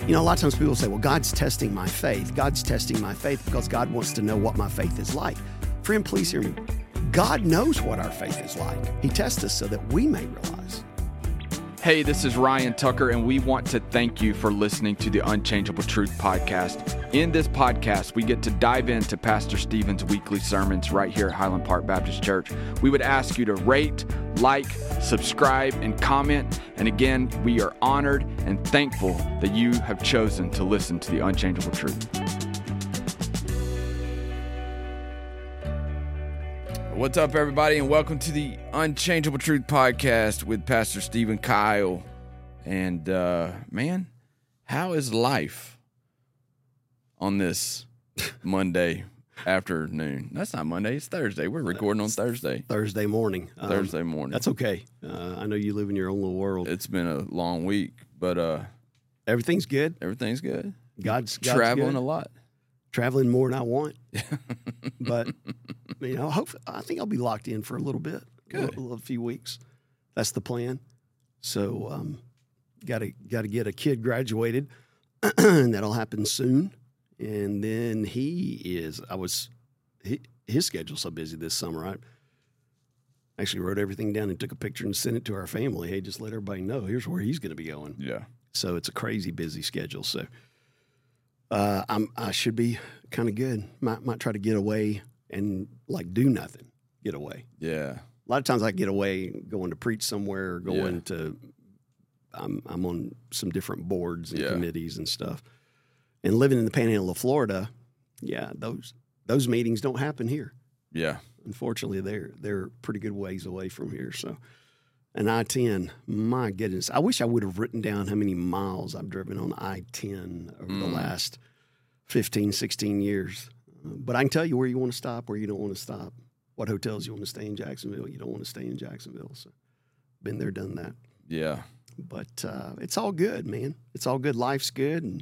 You know, a lot of times people say, well, God's testing my faith. God's testing my faith because God wants to know what my faith is like. Friend, please hear me. God knows what our faith is like. He tests us so that we may realize. Hey, this is Ryan Tucker, and we want to thank you for listening to the Unchangeable Truth podcast. In this podcast, we get to dive into Pastor Stephen's weekly sermons right here at Highland Park Baptist Church. We would ask you to rate, like, subscribe, and comment. And again, we are honored and thankful that you have chosen to listen to the Unchangeable Truth. What's up, everybody, and welcome to the Unchangeable Truth podcast with Pastor Stephen Kyle. And, man, how is life on this Monday afternoon? That's not Monday, it's Thursday. We're recording on Thursday. Thursday morning. Thursday morning. That's okay. I know you live in your own little world. It's been a long week, but everything's good. Everything's good. God's traveling good. a lot. Traveling more than I want. But, you know, I think I'll be locked in for a little bit. Good. A few weeks. That's the plan. So, got to get a kid graduated, and that'll happen soon. And then his schedule's so busy this summer. I actually wrote everything down and took a picture and sent it to our family. Hey, just let everybody know, here's where he's going to be going. Yeah. So it's a crazy busy schedule. So I should be kind of good. Might try to get away and like do nothing. Get away. Yeah. A lot of times I get away going to preach somewhere, going to I'm on some different boards and committees and stuff. And living in the Panhandle of Florida, those meetings don't happen here. Yeah. Unfortunately, they're pretty good ways away from here. So, and I-10, my goodness, I wish I would have written down how many miles I've driven on I-10 over the last 15, 16 years. But I can tell you where you want to stop, where you don't want to stop, what hotels you want to stay in Jacksonville, you don't want to stay in Jacksonville. So, been there, done that. Yeah. But it's all good, man. It's all good. Life's good, and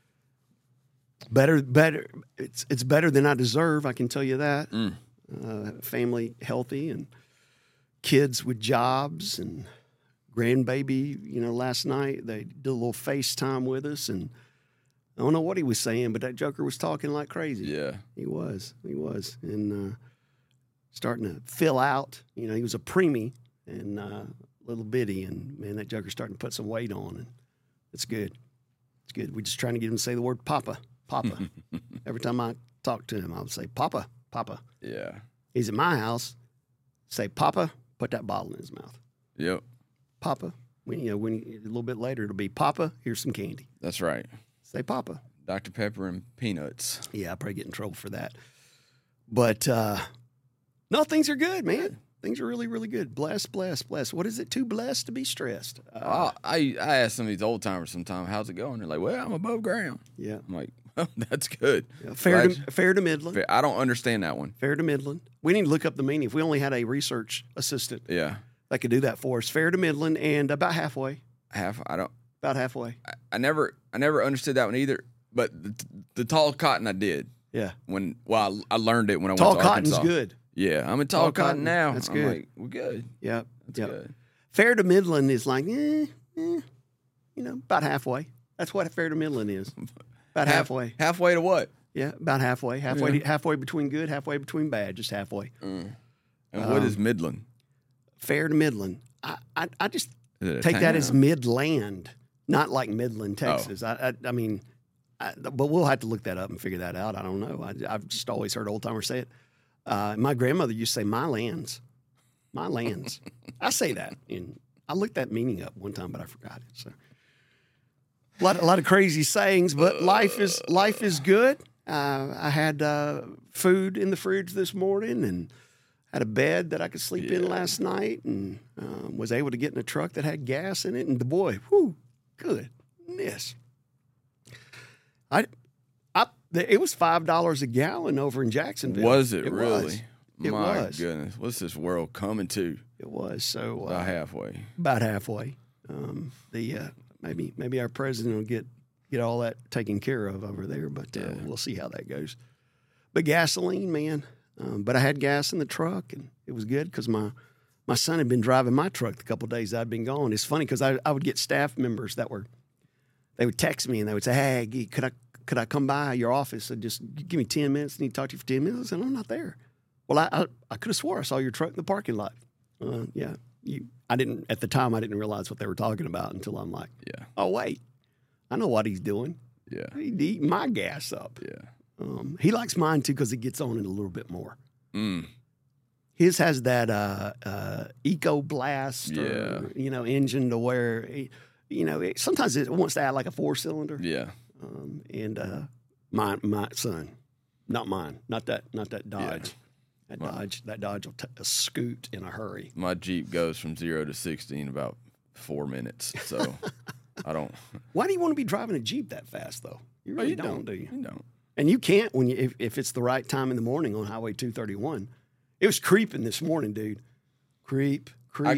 better. It's better than I deserve. I can tell you that. Family healthy and kids with jobs and grandbaby. You know, last night they did a little FaceTime with us, and I don't know what he was saying, but that joker was talking like crazy. Yeah, he was, and starting to fill out. You know, he was a preemie and little bitty, and man, that joker's starting to put some weight on, and it's good. It's good. We're just trying to get him to say the word Papa. Papa. Every time I talk to him, I would say, Papa, Papa. Yeah. He's at my house, say, Papa, put that bottle in his mouth. Yep. Papa. A little bit later, it'll be, Papa, here's some candy. That's right. Say, Papa. Dr. Pepper and peanuts. Yeah, I'll probably get in trouble for that. But, no, things are good, man. Things are really, really good. Blessed. What is it? Too blessed to be stressed. I ask some of these old timers sometimes, how's it going? They're like, well, I'm above ground. Yeah. I'm like, well, that's good. Yeah, fair to middling. I don't understand that one. Fair to middling. We need to look up the meaning. If we only had a research assistant that could do that for us. Fair to middling and about halfway. About halfway. I never understood that one either, but the tall cotton I did. Yeah. I learned it when I went to Arkansas. Tall cotton's good. Yeah, I'm in tall cotton now. That's good. I'm like, we're good. Yeah, that's good. Fair to middling is like, about halfway. That's what fair to middling is. About halfway. Halfway to what? Yeah, about halfway. Halfway between good, halfway between bad, just halfway. And what is middling? Fair to middling. I just take that as Midland, not like Midland, Texas. Oh. I mean, but we'll have to look that up and figure that out. I don't know. I've just always heard old timers say it. My grandmother used to say, my lands. I say that. And I looked that meaning up one time, but I forgot it. So a lot of crazy sayings, but life is good. I had food in the fridge this morning and had a bed that I could sleep in last night, and was able to get in a truck that had gas in it. And boy, goodness. It was $5 a gallon over in Jacksonville. Was it really? It My was. goodness. What's this world coming to? It was. So about halfway. About halfway. Maybe our president will get all that taken care of over there, but we'll see how that goes. But gasoline, man. But I had gas in the truck, and it was good because my son had been driving my truck the couple of days I'd been gone. It's funny because I would get staff members that were they would text me and they would say, "Hey, could I come by your office and just give me 10 minutes? I need to talk to you for 10 minutes." I said, "I'm not there." "Well, I could have swore I saw your truck in the parking lot." Yeah. I didn't realize what they were talking about until I'm like, "Oh, wait, I know what he's doing. Yeah. He's eating my gas up." Yeah. He likes mine too because he gets on it a little bit more. Mm. His has that Eco Blast, engine to where, sometimes it wants to add like a 4-cylinder. Yeah. And my son, not mine, not that Dodge. Yeah. That Dodge will scoot in a hurry. My Jeep goes from 0 to 60 in about 4 minutes, so I don't. Why do you want to be driving a Jeep that fast, though? You really don't, do you? You don't. And you can't if it's the right time in the morning on Highway 231. It was creeping this morning, dude. Creep.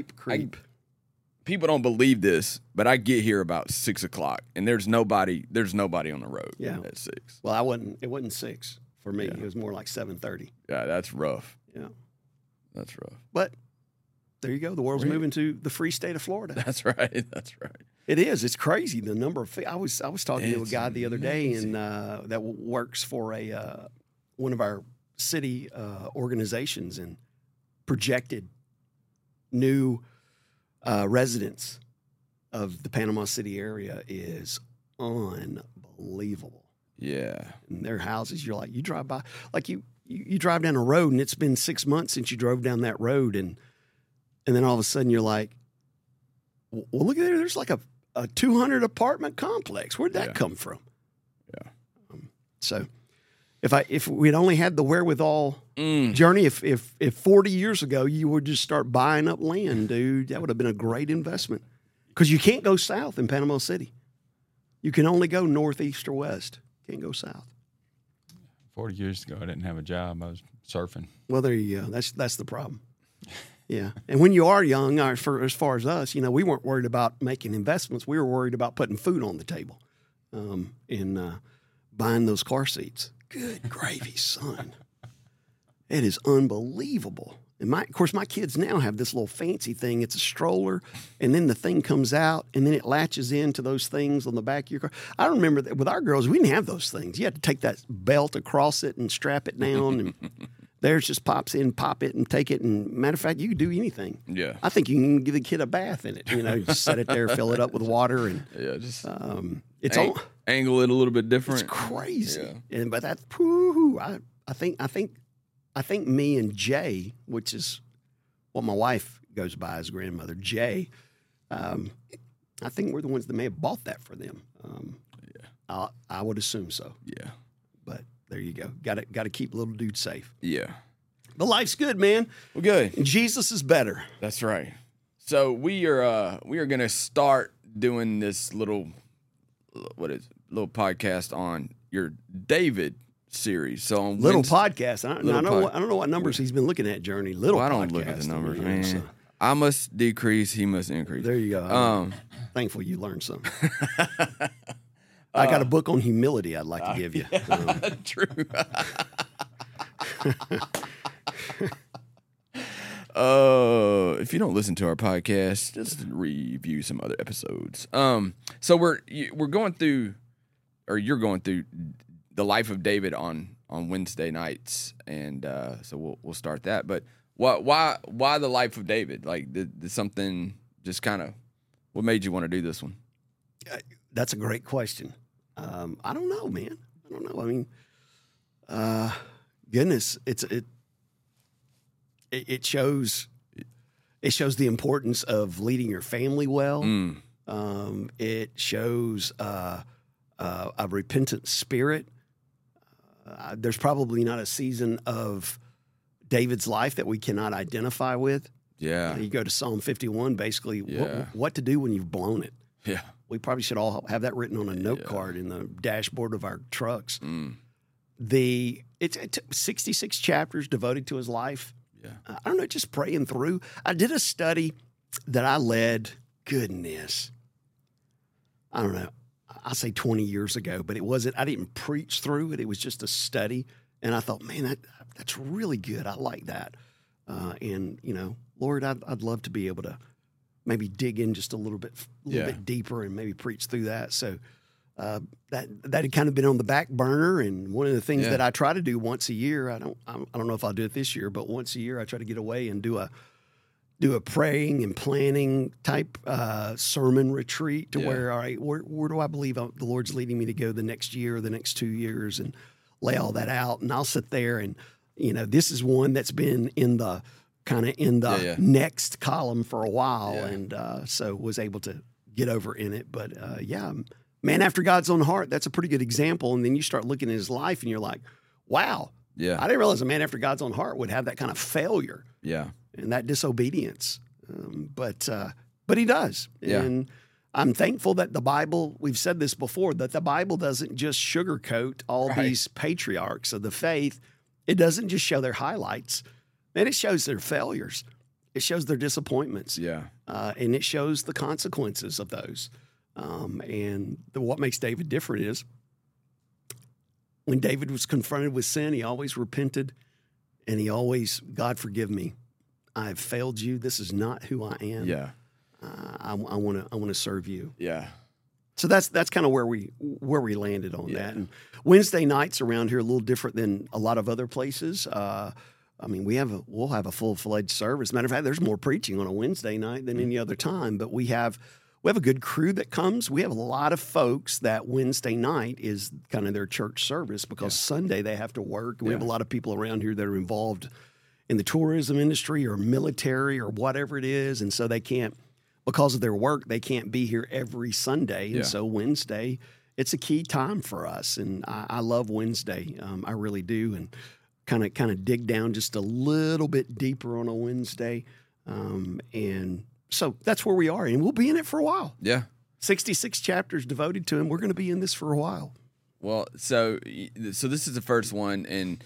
People don't believe this, but I get here about 6 o'clock, and there's nobody on the road at 6. Well, it wasn't 6 for me. It was more like 7:30. Yeah, that's rough. Yeah. That's rough. But there you go. The world's moving to the free state of Florida. That's right. It is. It's crazy, the number of I was talking to a guy the other day and that works for one of our city organizations, and projected new residents of the Panama City area is unbelievable. Yeah. And their houses, you're like, you drive by, like you drive down a road and it's been 6 months since you drove down that road, and then all of a sudden you're like, well, look at there. There's like a 200 apartment complex. Where'd that come from? Yeah. So if we'd only had the wherewithal, Journey, if 40 years ago you would just start buying up land, dude, that would have been a great investment. Because you can't go south in Panama City. You can only go northeast or west. Can't go south. 40 years ago, I didn't have a job. I was surfing. Well, there you go. That's the problem. Yeah. And when you are young, as far as us, we weren't worried about making investments. We were worried about putting food on the table and buying those car seats. Good gravy, son. It is unbelievable. And of course, my kids now have this little fancy thing. It's a stroller, and then the thing comes out, and then it latches into those things on the back of your car. I remember that with our girls, we didn't have those things. You had to take that belt across it and strap it down, and theirs just pops in, pop it, and take it. And matter of fact, you could do anything. Yeah. I think you can give the kid a bath in it. Just set it there, fill it up with water, and just angle it a little bit different. It's crazy. Yeah. But that's I think me and Jay, which is what my wife goes by as grandmother, Jay, I think we're the ones that may have bought that for them. I would assume so. Yeah. But there you go. Got to keep little dude safe. Yeah. But life's good, man. Well, good. And Jesus is better. That's right. So we are going to start doing this little podcast on your David series. So on little podcast. I don't know what numbers he's been looking at, Journey. I don't look at the numbers, man. So. I must decrease, he must increase. There you go. Thankful you learned something. I got a book on humility I'd like to give you. True. If you don't listen to our podcast, just review some other episodes. So we're going through, or you're going through the life of David on Wednesday nights, and so we'll start that. But why the life of David? Like, did something just kind of, what made you want to do this one? That's a great question. I don't know, man. I don't know. I mean, goodness, it shows the importance of leading your family well. It shows a repentant spirit. There's probably not a season of David's life that we cannot identify with. Yeah. You go to Psalm 51, basically, what to do when you've blown it. Yeah. We probably should all have that written on a note card in the dashboard of our trucks. It's 66 chapters devoted to his life. Yeah. I don't know, just praying through. I did a study that I led, goodness, I don't know, I'll say 20 years ago, but I didn't preach through it. It was just a study. And I thought, man, that's really good. I like that. And, Lord, I'd love to be able to maybe dig in just a little bit deeper and maybe preach through that. So that had kind of been on the back burner. And one of the things that I try to do once a year, I don't know if I'll do it this year, but once a year I try to get away and do a praying and planning type sermon retreat to where, all right, where do I believe the Lord's leading me to go the next year or the next 2 years, and lay all that out. And I'll sit there and, this is one that's been in the next column for a while. Yeah. And so was able to get over in it. But man after God's own heart, that's a pretty good example. And then you start looking at his life and you're like, wow, I didn't realize a man after God's own heart would have that kind of failure. Yeah. And that disobedience. But he does. Yeah. And I'm thankful that the Bible, we've said this before, that the Bible doesn't just sugarcoat all these patriarchs of the faith. It doesn't just show their highlights. And it shows their failures. It shows their disappointments. Yeah. And it shows the consequences of those. And what makes David different is when David was confronted with sin, he always repented, and he always, God, forgive me. I have failed you. This is not who I am. Yeah. I want to serve you. Yeah. So that's kind of where we landed on that. And Wednesday nights around here are a little different than a lot of other places. We'll have a full-fledged service. Matter of fact, there's more preaching on a Wednesday night than any other time. But we have a good crew that comes. We have a lot of folks that Wednesday night is kind of their church service because Sunday they have to work. We have a lot of people around here that are involved in the tourism industry or military or whatever it is, and so they can't. Because of their work, they can't be here every Sunday. And so Wednesday, it's a key time for us. And I love Wednesday. I really do. And kind of dig down just a little bit deeper on a Wednesday. And so that's where we are. And we'll be in it for a while. Yeah. 66 chapters devoted to him. We're going to be in this for a while. Well, so this is the first one. And,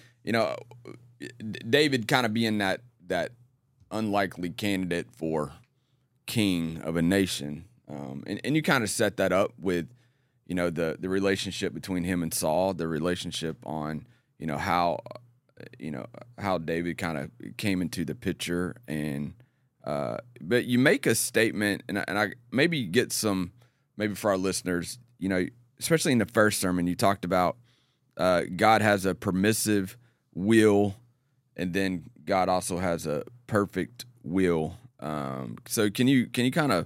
David kind of being that unlikely candidate for king of a nation, and you kind of set that up with the relationship between him and Saul, the relationship on how David kind of came into the picture, and but you make a statement, and I maybe get some, maybe for our listeners, especially in the first sermon, you talked about God has a permissive will, and then God also has a perfect will. So can you kind of,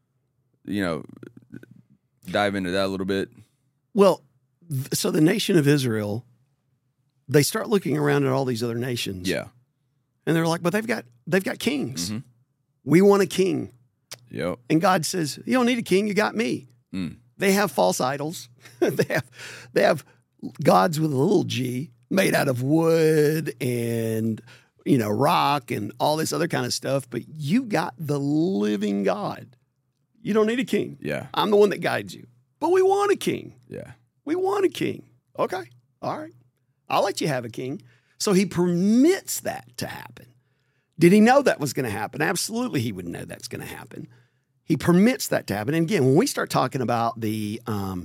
dive into that a little bit? Well, so the nation of Israel, they start looking around at all these other nations. Yeah. And they're like, but they've got kings. Mm-hmm. We want a king. Yep. And God says, you don't need a king. You got me. Mm. They have false idols. they have gods with a little g made out of wood and rock and all this other kind of stuff, but you got the living God. You don't need a king. Yeah. I'm the one that guides you. But we want a king. Yeah. We want a king. Okay. All right. I'll let you have a king. So he permits that to happen. Did he know that was going to happen? Absolutely he would know that's going to happen. He permits that to happen. And again, when we start talking about the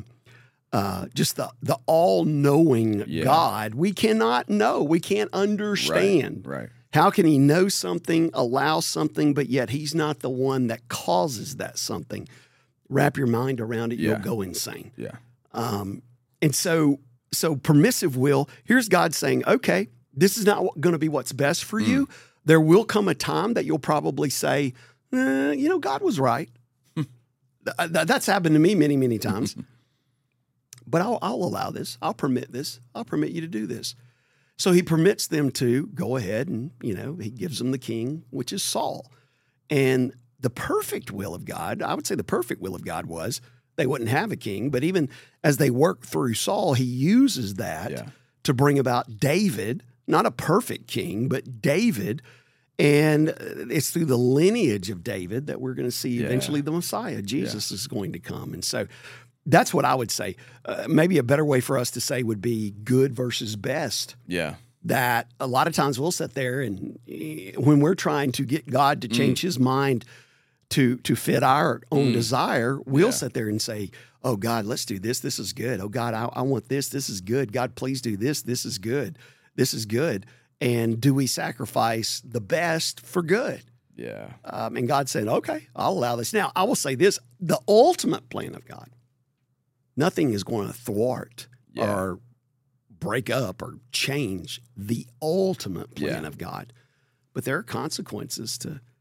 just the all-knowing God, we cannot know. We can't understand. Right. How can he know something, allow something, but yet he's not the one that causes that something? Wrap your mind around it, you'll go insane. Yeah. And so permissive will, here's God saying, okay, this is not going to be what's best for you. There will come a time that you'll probably say, God was right. That's happened to me many, many times. But I'll allow this. I'll permit this. I'll permit you to do this. So he permits them to go ahead and, he gives them the king, which is Saul. And the perfect will of God, I would say the perfect will of God was they wouldn't have a king. But even as they work through Saul, he uses that to bring about David, not a perfect king, but David. And it's through the lineage of David that we're going to see eventually the Messiah. Jesus is going to come. And so that's what I would say. Maybe a better way for us to say would be good versus best. Yeah. That a lot of times we'll sit there and when we're trying to get God to change his mind to fit our own desire, we'll sit there and say, oh, God, let's do this. This is good. Oh, God, I want this. This is good. God, please do this. This is good. This is good. And do we sacrifice the best for good? Yeah. And God said, okay, I'll allow this. Now, I will say this, the ultimate plan of God, Nothing is going to thwart or break up or change the ultimate plan of God. But there are consequences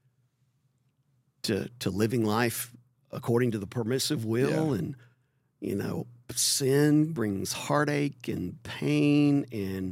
to living life according to the permissive will, and sin brings heartache and pain and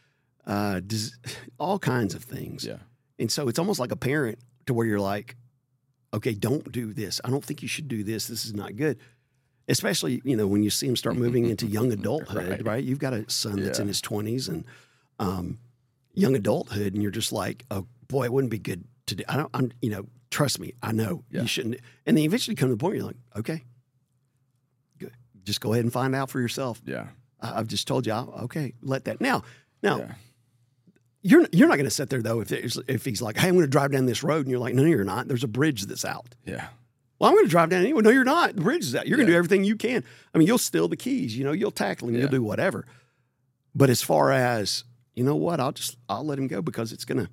all kinds of things. Yeah. And so it's almost like a parent to where you're like, okay, don't do this. I don't think you should do this. This is not good. Especially, when you see them start moving into young adulthood, right? You've got a son that's in his 20s and young adulthood, and you're just like, oh boy, it wouldn't be good to do. Trust me, I know you shouldn't. And then eventually come to the point where you're like, okay, good. Just go ahead and find out for yourself. Yeah. I've just told you, okay, let that. Now, you're not going to sit there though if he's like, hey, I'm going to drive down this road, and you're like, no, you're not. There's a bridge that's out. Yeah. Well, I'm going to drive down anyway. No, you're not. The bridge is out. You're going to do everything you can. I mean, you'll steal the keys. You'll tackle him. You'll do whatever. But as far as, you know what, I'll let him go because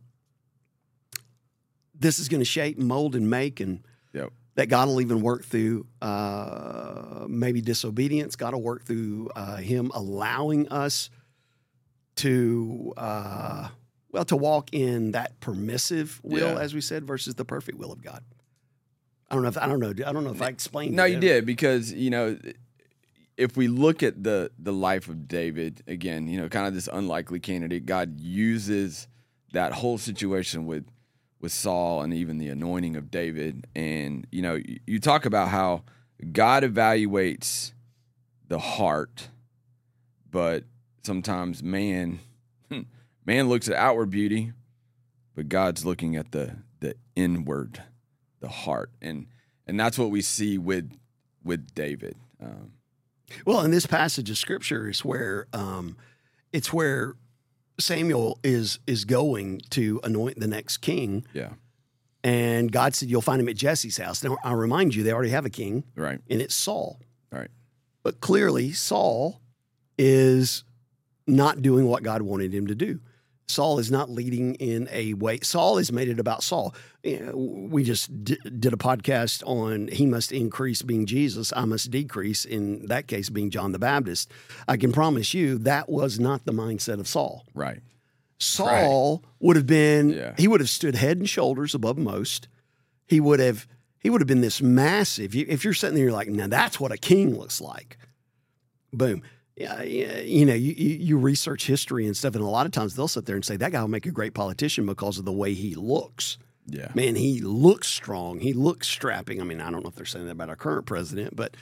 this is going to shape and mold and make, and that God will even work through maybe disobedience. God will work through him allowing us to walk in that permissive will, as we said, versus the perfect will of God. I don't know if I explained. No, you did, because if we look at the life of David again, kind of this unlikely candidate, God uses that whole situation with Saul and even the anointing of David, and you talk about how God evaluates the heart, but sometimes man looks at outward beauty, but God's looking at the inward, the heart, and that's what we see with David. Well, in this passage of Scripture is where it's where Samuel is going to anoint the next king. Yeah, and God said, "You'll find him at Jesse's house." Now, I remind you, they already have a king, right? And it's Saul, right? But clearly, Saul is not doing what God wanted him to do. Saul is not leading in a way. Saul has made it about Saul. We just did a podcast on he must increase being Jesus, I must decrease, in that case being John the Baptist. I can promise you that was not the mindset of Saul. Right. Saul would have been, he would have stood head and shoulders above most. He would have been this massive, if you're sitting there, you're like, now that's what a king looks like. Boom. You research history and stuff, and a lot of times they'll sit there and say that guy will make a great politician because of the way he looks. Yeah, man, he looks strong. He looks strapping. I mean, I don't know if they're saying that about our current president, but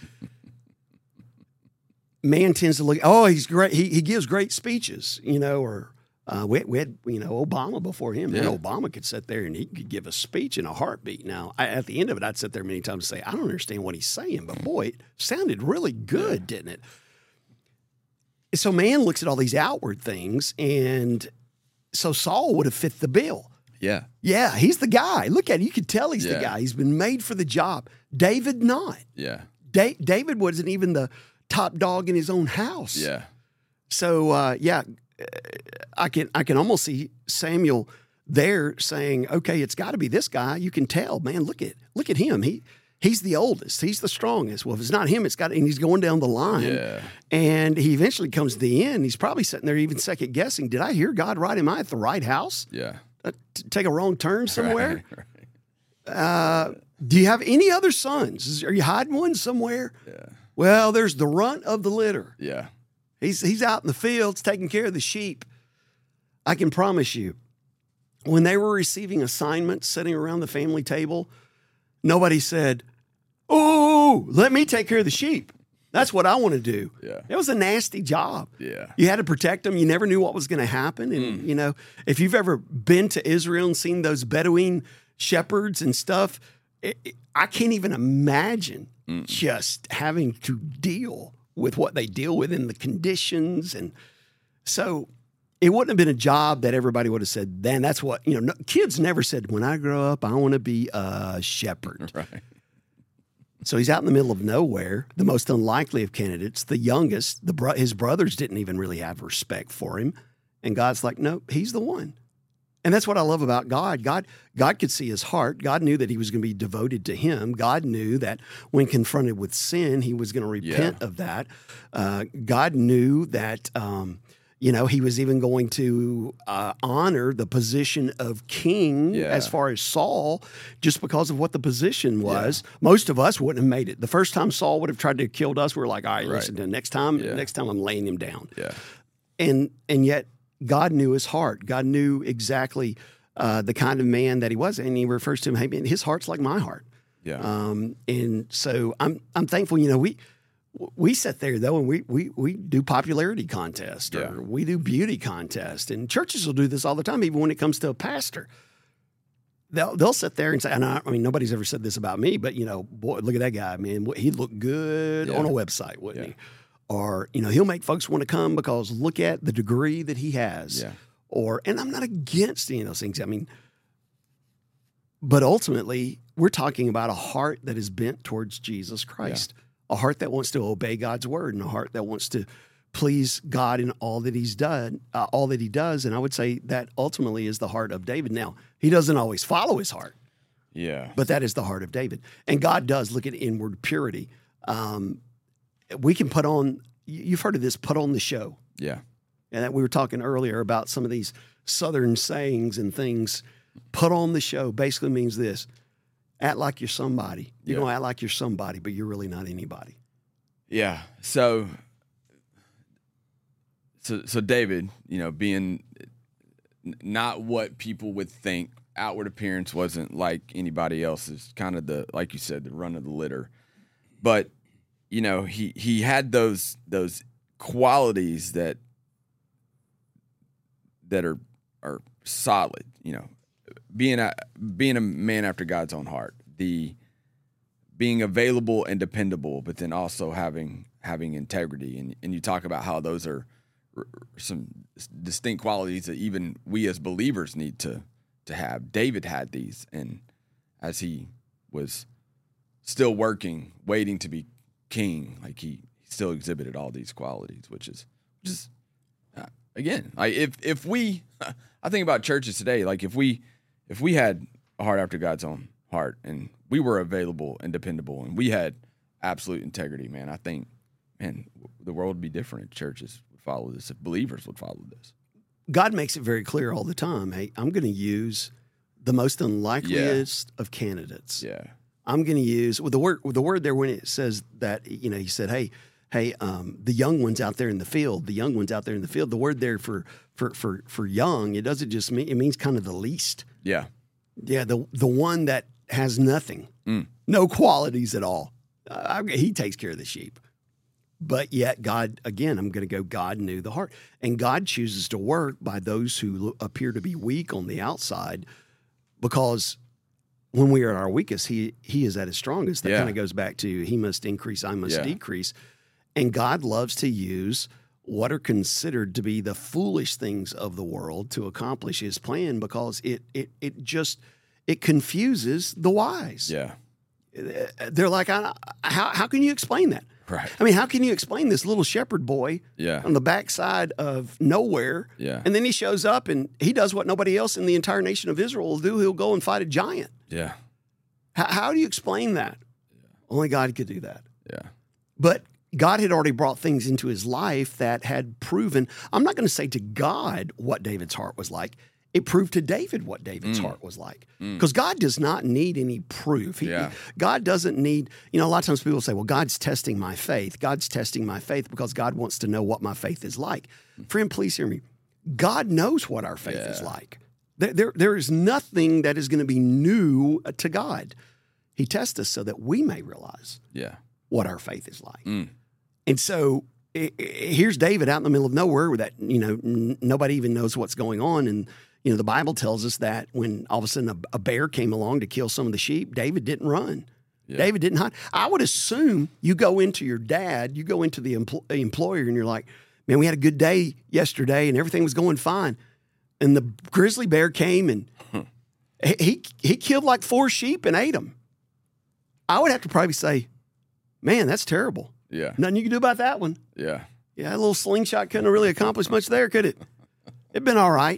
man tends to look. Oh, he's great. He gives great speeches. We had Obama before him. Yeah. And Obama could sit there and he could give a speech in a heartbeat. Now, at the end of it, I'd sit there many times and say, I don't understand what he's saying, but boy, it sounded really good, didn't it? So man looks at all these outward things, and so Saul would have fit the bill. Yeah. Yeah, he's the guy. Look at it. You could tell he's the guy. He's been made for the job. David not. Yeah. David wasn't even the top dog in his own house. Yeah. So, I can almost see Samuel there saying, okay, it's got to be this guy. You can tell, man, look at him. He's the oldest. He's the strongest. Well, if it's not him, and he's going down the line. Yeah. And he eventually comes to the end. He's probably sitting there even second guessing. Did I hear God right? Am I at the right house? Yeah. Take a wrong turn somewhere? Right. Do you have any other sons? Are you hiding one somewhere? Yeah. Well, there's the runt of the litter. Yeah. He's out in the fields taking care of the sheep. I can promise you, when they were receiving assignments sitting around the family table, nobody said, oh, let me take care of the sheep. That's what I want to do. Yeah. It was a nasty job. Yeah. You had to protect them. You never knew what was going to happen. And, if you've ever been to Israel and seen those Bedouin shepherds and stuff, I can't even imagine just having to deal with what they deal with in the conditions. And so it wouldn't have been a job that everybody would have said, then that's what, kids never said, when I grow up, I want to be a shepherd. Right. So he's out in the middle of nowhere, the most unlikely of candidates, the youngest. His brothers didn't even really have respect for him. And God's like, no, he's the one. And that's what I love about God. God could see his heart. God knew that he was going to be devoted to him. God knew that when confronted with sin, he was going to repent of that. God knew that, he was even going to honor the position of king as far as Saul, just because of what the position was. Yeah. Most of us wouldn't have made it. The first time Saul would have tried to have killed us, we're like, all right, listen to him. Next time I'm laying him down. Yeah. And yet God knew his heart. God knew exactly the kind of man that he was. And he refers to him, hey, man, his heart's like my heart. Yeah. And so I'm thankful, we sit there though, and we do popularity contests or we do beauty contests, and churches will do this all the time. Even when it comes to a pastor, they'll sit there and say, and I mean, nobody's ever said this about me, but boy, look at that guy, man. He'd look good on a website, wouldn't he? Or he'll make folks want to come because look at the degree that he has. Yeah. And I'm not against any of those things. I mean, but ultimately, we're talking about a heart that is bent towards Jesus Christ. Yeah. A heart that wants to obey God's word, and a heart that wants to please God in all that he's done, all that he does. And I would say that ultimately is the heart of David. Now, he doesn't always follow his heart. Yeah. But that is the heart of David. And God does look at inward purity. We can put on, you've heard of this, put on the show. Yeah. And that we were talking earlier about some of these Southern sayings and things. Put on the show basically means this. Act like you're somebody. You're going to act like you're somebody, but you're really not anybody. Yeah. So David, being not what people would think, outward appearance wasn't like anybody else's, kind of like you said, the run of the litter. But, he had those qualities that are solid, being a man after God's own heart, being available and dependable, but then also having integrity. And you talk about how those are some distinct qualities that even we as believers need to have. David had these, and as he was still working, waiting to be king, like he still exhibited all these qualities, which is just again, like if we, I think about churches today, like if we had a heart after God's own heart, and we were available and dependable, and we had absolute integrity, man, I think, the world would be different if churches would follow this, if believers would follow this. God makes it very clear all the time, hey, I'm going to use the most unlikeliest of candidates. Yeah. I'm going to use, with the word there when it says that, he said, hey, the young ones out there in the field, the word there for young, it doesn't just mean, it means kind of the least. Yeah. Yeah. The one that has nothing, no qualities at all. He takes care of the sheep. But yet God, again, I'm going to go, God knew the heart. And God chooses to work by those who appear to be weak on the outside, because when we are at our weakest, he is at his strongest. That kind of goes back to he must increase, I must decrease. And God loves to use what are considered to be the foolish things of the world to accomplish his plan, because it confuses the wise. Yeah. They're like, how can you explain that? Right. I mean, how can you explain this little shepherd boy on the backside of nowhere? Yeah. And then he shows up and he does what nobody else in the entire nation of Israel will do. He'll go and fight a giant. Yeah. How do you explain that? Yeah. Only God could do that. Yeah. But God had already brought things into his life that had proven, I'm not going to say to God what David's heart was like. It proved to David what David's heart was like. Because God does not need any proof. God doesn't need, a lot of times people say, well, God's testing my faith. God's testing my faith because God wants to know what my faith is like. Friend, please hear me. God knows what our faith is like. There is nothing that is going to be new to God. He tests us so that we may realize what our faith is like. And so here's David out in the middle of nowhere that, nobody even knows what's going on. And, the Bible tells us that when all of a sudden a bear came along to kill some of the sheep, David didn't run. Yeah. David didn't hide. I would assume you go into your dad, you go into the employer, and you're like, man, we had a good day yesterday and everything was going fine. And the grizzly bear came and he killed like 4 sheep and ate them. I would have to probably say, man, that's terrible. Yeah. Nothing you can do about that one. Yeah. Yeah, a little slingshot couldn't have really accomplished much there, could it? It'd been all right.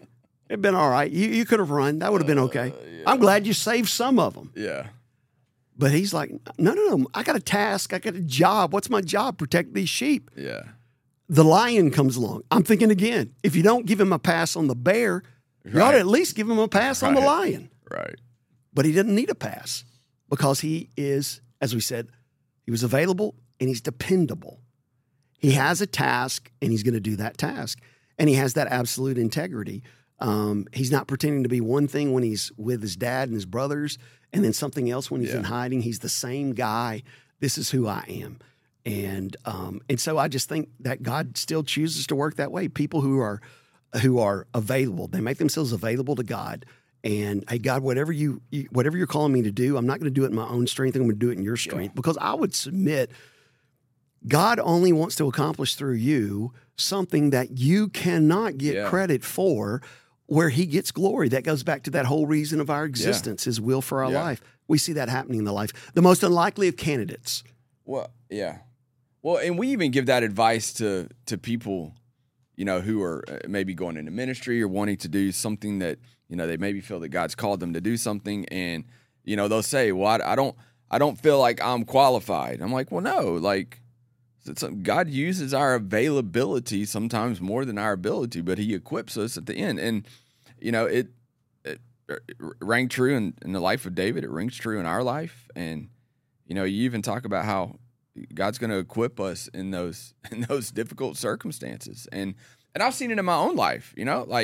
It'd been all right. You could have run. That would have been okay. Yeah. I'm glad you saved some of them. Yeah. But he's like, no. I got a task. I got a job. What's my job? Protect these sheep. Yeah. The lion comes along. I'm thinking again, if you don't give him a pass on the bear, you ought to at least give him a pass on the lion. Right. But he didn't need a pass because he is, as we said, he was available and he's dependable. He has a task and he's going to do that task. And he has that absolute integrity. He's not pretending to be one thing when he's with his dad and his brothers and then something else when he's in hiding. He's the same guy. This is who I am. And so I just think that God still chooses to work that way. People who are available, they make themselves available to God. And hey, God, whatever you're calling me to do, I'm not going to do it in my own strength. I'm going to do it in your strength because I would submit God only wants to accomplish through you something that you cannot get credit for, where he gets glory. That goes back to that whole reason of our existence, his will for our life. We see that happening in the life. The most unlikely of candidates. Well, yeah. Well, and we even give that advice to people, who are maybe going into ministry or wanting to do something that, they maybe feel that God's called them to do something. And, they'll say, well, I don't feel like I'm qualified. I'm like, well, no, like God uses our availability sometimes more than our ability, but he equips us at the end. And, it rang true in the life of David. It rings true in our life. And, you even talk about how God's going to equip us in those difficult circumstances. And I've seen it in my own life,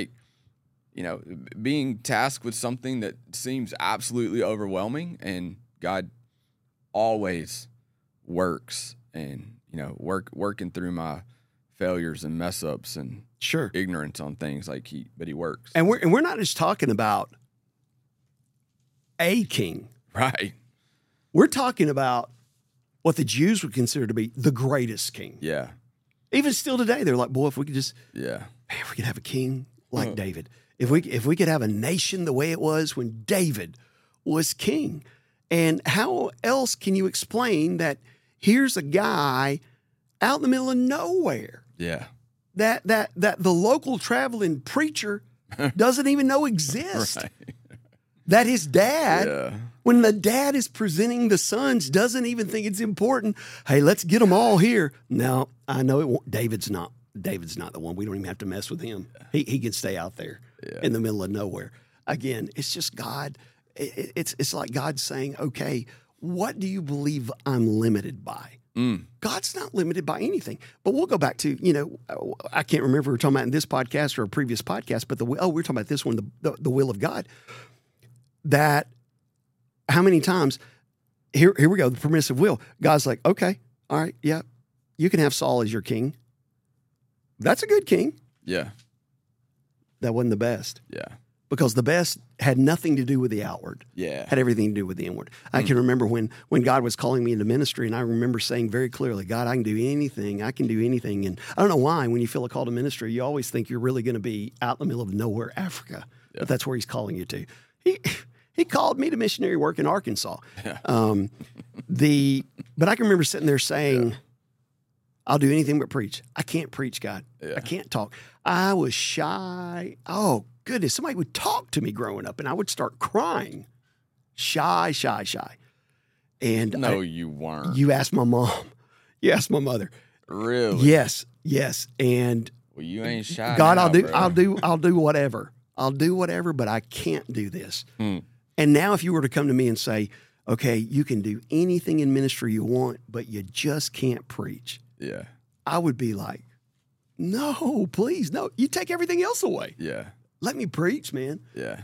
being tasked with something that seems absolutely overwhelming, and God always works and, working through my failures and mess ups and ignorance on things but he works. And we're not just talking about a king. Right. We're talking about what the Jews would consider to be the greatest king. Yeah. Even still today, they're like, boy, if we could just, man, if we could have a king like David, if we could have a nation the way it was when David was king. And how else can you explain that here's a guy out in the middle of nowhere? Yeah. That the local traveling preacher doesn't even know exists. Right. That his dad, when the dad is presenting the sons, doesn't even think it's important. Hey, let's get them all here. Now, I know it won't, David's not the one. We don't even have to mess with him. He can stay out there in the middle of nowhere. Again, it's just God. It's like God saying, okay, what do you believe I'm limited by? God's not limited by anything. But we'll go back to, I can't remember if we were talking about in this podcast or a previous podcast, but we're talking about this one, the will of God. That how many times, here we go, the permissive will. God's like, okay, all right, yeah, you can have Saul as your king. That's a good king. Yeah. That wasn't the best. Yeah. Because the best had nothing to do with the outward. Yeah. Had everything to do with the inward. I can remember when God was calling me into ministry, and I remember saying very clearly, God, I can do anything. I can do anything. And I don't know why, when you feel a call to ministry, you always think you're really going to be out in the middle of nowhere, Africa. Yeah. But that's where he's calling you to. He called me to missionary work in Arkansas. Yeah. But I can remember sitting there saying, I'll do anything but preach. I can't preach, God. Yeah. I can't talk. I was shy. Oh, goodness. Somebody would talk to me growing up, and I would start crying. Shy. And no, you weren't. You asked my mom. You asked my mother. Really? Yes. And well, you ain't shy. God, now, I'll do whatever. I'll do whatever, but I can't do this. And now if you were to come to me and say, okay, you can do anything in ministry you want, but you just can't preach. Yeah. I would be like, no, please, no. You take everything else away. Yeah. Let me preach, man. Yeah.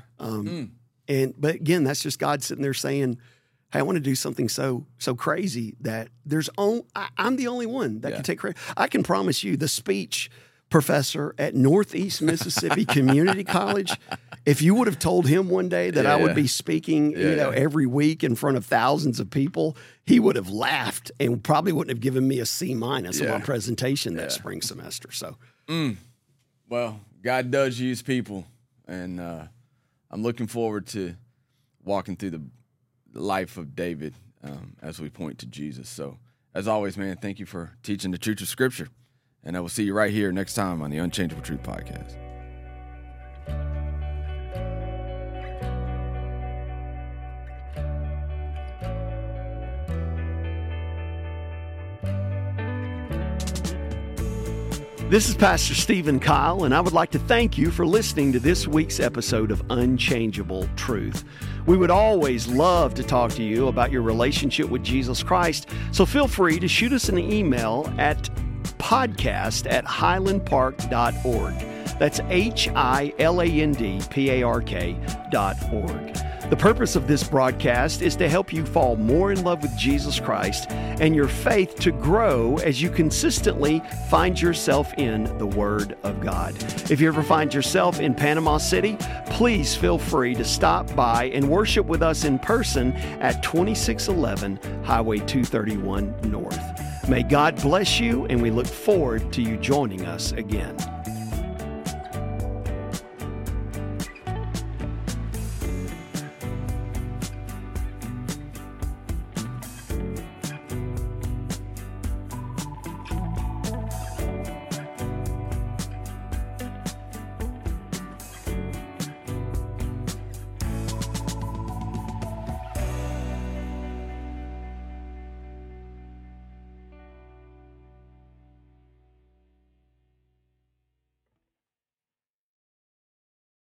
But again, that's just God sitting there saying, hey, I want to do something so crazy that I'm the only one that can take credit. I can promise you the speech professor at Northeast Mississippi Community College, if you would have told him one day that I would be speaking, every week in front of thousands of people, he would have laughed and probably wouldn't have given me a C- on my presentation that spring semester. So, well, God does use people, and I'm looking forward to walking through the life of David as we point to Jesus. So, as always, man, thank you for teaching the truth of Scripture. And I will see you right here next time on the Unchangeable Truth Podcast. This is Pastor Stephen Kyle, and I would like to thank you for listening to this week's episode of Unchangeable Truth. We would always love to talk to you about your relationship with Jesus Christ, so feel free to shoot us an email at podcast@highlandpark.org. That's HILANDPARK.org. The purpose of this broadcast is to help you fall more in love with Jesus Christ and your faith to grow as you consistently find yourself in the Word of God. If you ever find yourself in Panama City, please feel free to stop by and worship with us in person at 2611 Highway 231 North. May God bless you, and we look forward to you joining us again.